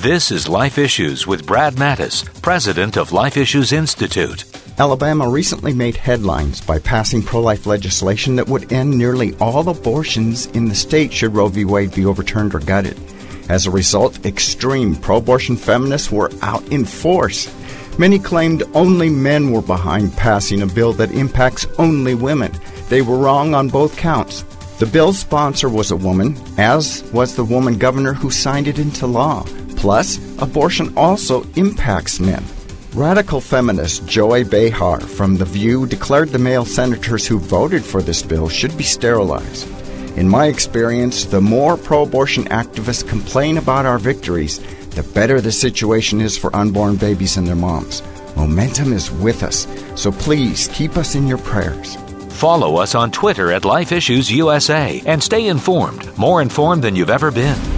This is Life Issues with Brad Mattis, president of Life Issues Institute. Alabama recently made headlines by passing pro-life legislation that would end nearly all abortions in the state should Roe v. Wade be overturned or gutted. As a result, extreme pro-abortion feminists were out in force. Many claimed only men were behind passing a bill that impacts only women. They were wrong on both counts. The bill's sponsor was a woman, as was the woman governor who signed it into law. Plus, abortion also impacts men. Radical feminist Joy Behar from The View declared the male senators who voted for this bill should be sterilized. In my experience, the more pro-abortion activists complain about our victories, the better the situation is for unborn babies and their moms. Momentum is with us, so please keep us in your prayers. Follow us on Twitter at Life Issues USA and stay informed, more informed than you've ever been.